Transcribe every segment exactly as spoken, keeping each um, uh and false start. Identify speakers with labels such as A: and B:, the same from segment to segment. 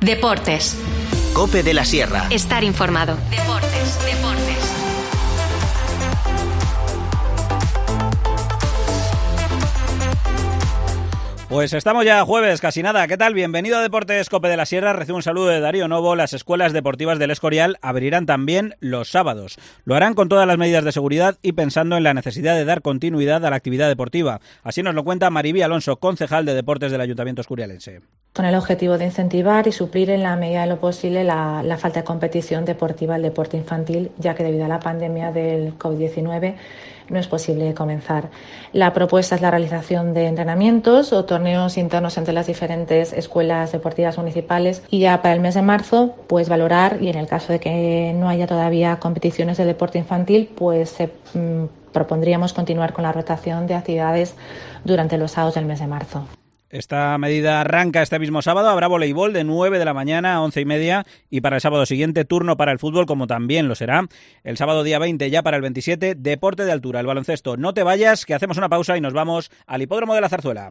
A: Deportes.
B: COPE de la Sierra.
A: Estar informado. Deportes, deportes.
C: Pues estamos ya jueves, casi nada. ¿Qué tal? Bienvenido a Deportes COPE de la Sierra. Recibe un saludo de Darío Novo. Las escuelas deportivas del Escorial abrirán también los sábados. Lo harán con todas las medidas de seguridad y pensando en la necesidad de dar continuidad a la actividad deportiva. Así nos lo cuenta Maribí Alonso, concejal de Deportes del Ayuntamiento escorialense.
D: Con el objetivo de incentivar y suplir en la medida de lo posible la, la falta de competición deportiva, el deporte infantil, ya que debido a la pandemia del COVID diecinueve no es posible comenzar. La propuesta es la realización de entrenamientos o torneos internos entre las diferentes escuelas deportivas municipales y ya para el mes de marzo, pues valorar, y en el caso de que no haya todavía competiciones de deporte infantil, pues eh, mmm, propondríamos continuar con la rotación de actividades durante los sábados del mes de marzo.
C: Esta medida arranca este mismo sábado. Habrá voleibol de nueve de la mañana a once y media y para el sábado siguiente turno para el fútbol, como también lo será. El sábado día veinte, ya para el veintisiete, deporte de altura, el baloncesto. No te vayas, que hacemos una pausa y nos vamos al Hipódromo de la Zarzuela.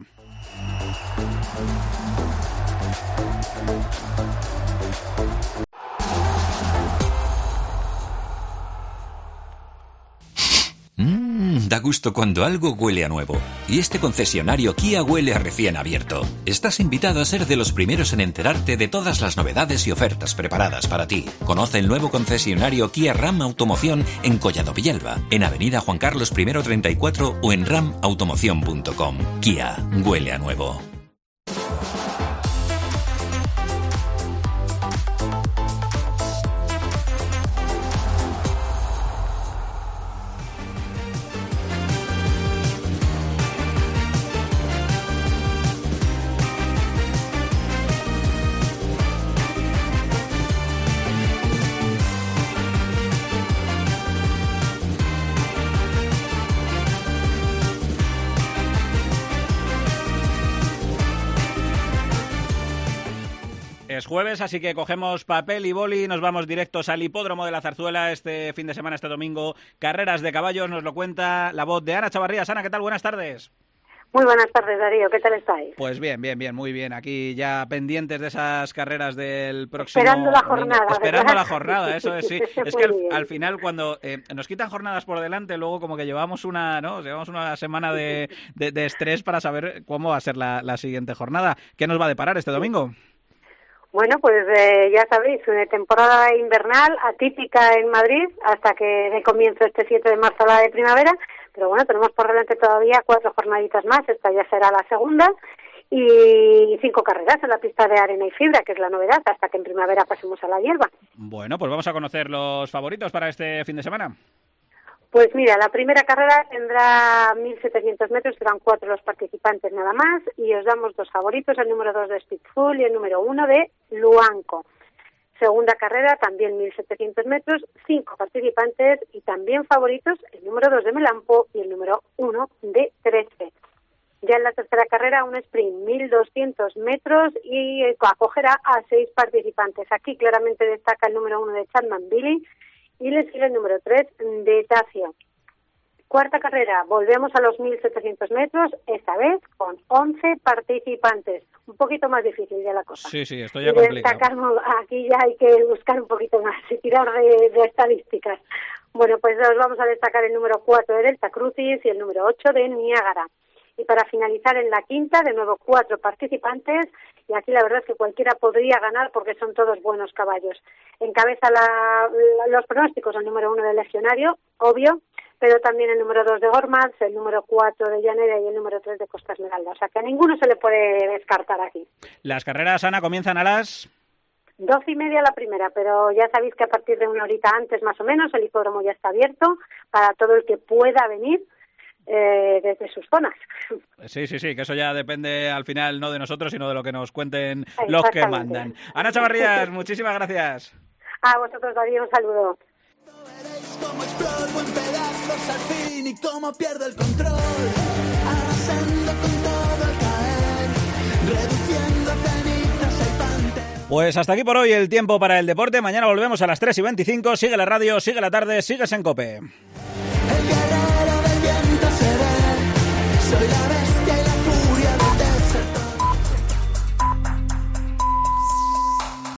E: Mmm, da gusto cuando algo huele a nuevo. Y este concesionario Kia huele a recién abierto. Estás invitado a ser de los primeros en enterarte de todas las novedades y ofertas preparadas para ti. Conoce el nuevo concesionario Kia Ram Automoción en Collado Villalba, en Avenida Juan Carlos primero treinta y cuatro o en ram automoción punto com. Kia huele a nuevo.
C: Es jueves, así que cogemos papel y boli y nos vamos directos al Hipódromo de la Zarzuela este fin de semana, este domingo. Carreras de caballos, nos lo cuenta la voz de Ana Chavarrías. Ana, ¿qué tal? Buenas tardes.
F: Muy buenas tardes, Darío. ¿Qué tal estáis?
C: Pues bien, bien, bien, muy bien. Aquí ya pendientes de esas carreras del próximo...
F: Esperando la jornada.
C: Esperando
F: ¿verdad?
C: la jornada, eso es, sí. Es que al, al final cuando eh, nos quitan jornadas por delante, luego como que llevamos una, ¿no? Llevamos una semana de, de, de estrés para saber cómo va a ser la, la siguiente jornada. ¿Qué nos va a deparar este domingo?
F: Bueno, pues eh, ya sabéis, una temporada invernal atípica en Madrid hasta que de comienzo este siete de marzo la de primavera, pero bueno, tenemos por delante todavía cuatro jornaditas más, esta ya será la segunda, y cinco carreras en la pista de arena y fibra, que es la novedad, hasta que en primavera pasemos a la hierba.
C: Bueno, pues vamos a conocer los favoritos para este fin de semana.
F: Pues mira, la primera carrera tendrá mil setecientos metros, serán cuatro los participantes nada más, y os damos dos favoritos, el número dos de Speedful y el número uno de Luanco. Segunda carrera, también mil setecientos metros, cinco participantes y también favoritos, el número dos de Melampo y el número uno de trece. Ya en la tercera carrera, un sprint, mil doscientos metros y acogerá a seis participantes. Aquí claramente destaca el número uno de Chapman Billy, y le sigue el número tres de Tacio. Cuarta carrera, volvemos a los mil setecientos metros, esta vez con once participantes. Un poquito más difícil ya la cosa.
C: Sí, sí, esto ya complicado.
F: Aquí ya hay que buscar un poquito más y tirar de, de estadísticas. Bueno, pues os vamos a destacar el número cuatro de Delta Crucis y el número ocho de Niágara. Y para finalizar en la quinta, de nuevo cuatro participantes, y aquí la verdad es que cualquiera podría ganar porque son todos buenos caballos. Encabeza la, la, los pronósticos el número uno de Legionario, obvio, pero también el número dos de Gormaz, el número cuatro de Llanera y el número tres de Costa Esmeralda. O sea que a ninguno se le puede descartar aquí.
C: Las carreras, Ana, comienzan a las...
F: Doce y media la primera, pero ya sabéis que a partir de una horita antes más o menos el hipódromo ya está abierto para todo el que pueda venir. Eh, desde sus zonas.
C: Sí, sí, sí, que eso ya depende al final no de nosotros, sino de lo que nos cuenten los que mandan. Ana Chavarrías, muchísimas gracias.
F: A vosotros, Darío, un saludo.
G: Veréis cómo exploto en pedazos al fin y cómo pierdo el control, arrasando con todo al caer, reduciendo a cenizas el pante.
C: Pues hasta aquí por hoy el tiempo para el deporte. Mañana volvemos a las tres y veinticinco. Sigue la radio, sigue la tarde, sigues en COPE.